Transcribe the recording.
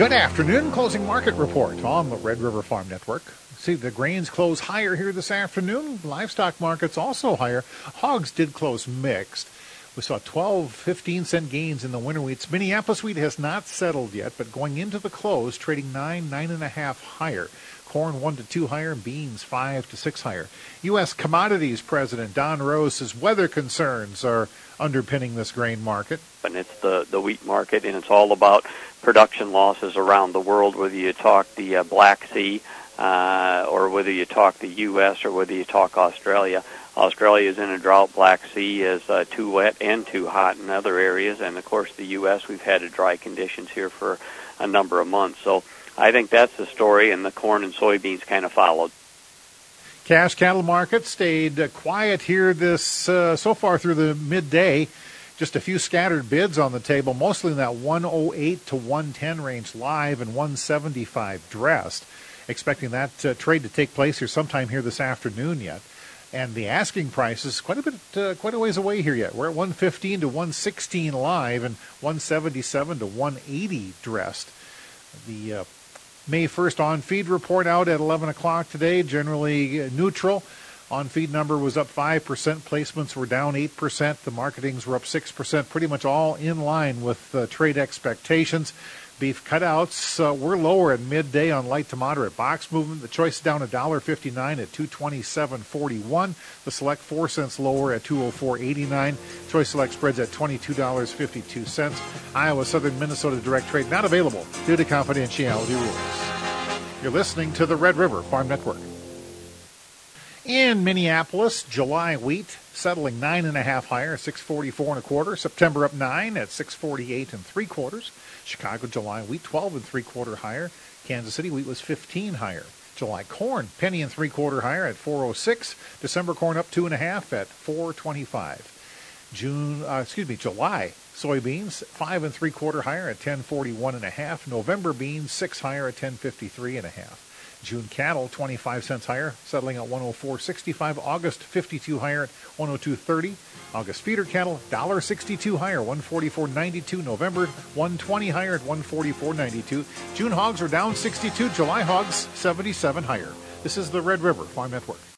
Good afternoon. Closing market report on the Red River Farm Network. See, the grains close higher here this afternoon. Livestock markets also higher. Hogs did close mixed. We saw 12, 15-cent gains in the winter wheats. Minneapolis wheat has not settled yet, but going into the close, trading 9.5 higher. Corn 1 to 2 higher, beans 5 to 6 higher. U.S. Commodities President Don Rose says weather concerns are underpinning this grain market. And it's the wheat market, and it's all about production losses around the world, whether you talk the Black Sea or whether you talk the U.S. or whether you talk Australia. Australia is in a drought. Black Sea is too wet and too hot in other areas. And, of course, the U.S., we've had dry conditions here for a number of months. So I think that's the story, and the corn and soybeans kind of followed. Cash cattle market stayed quiet here this so far through the midday. Just a few scattered bids on the table, mostly in that 108 to 110 range live and 175 dressed. Expecting that trade to take place here sometime here this afternoon yet. And the asking price is quite a ways away here yet. We're at 115 to 116 live and 177 to 180 dressed. The May 1st on-feed report out at 11 o'clock today, generally neutral. On-feed number was up 5%. Placements were down 8%. The marketings were up 6%, pretty much all in line with trade expectations. Beef cutouts were lower at midday on light to moderate box movement. The choice down $1.59 at $227.41. The select 4 cents lower at $204.89. Choice select spreads at $22.52. Iowa Southern Minnesota direct trade not available due to confidentiality rules. You're listening to the Red River Farm Network. In Minneapolis, July wheat settling 9.5 higher, 644 1/4. September up 9 at 648 3/4. Chicago July wheat 12 3/4 higher. Kansas City wheat was 15 higher. July corn penny 3/4 higher at 406. December corn up 2.5 at 425. July soybeans 5 3/4 higher at 1041 1/2. November beans 6 higher at 1053 1/2. June cattle 25 cents higher, settling at 104.65. August 52 higher at 102.30. August feeder cattle $1.62 higher, 144.92. November 120 higher at 144.92. June hogs are down 62. July hogs 77 higher. This is the Red River Farm Network.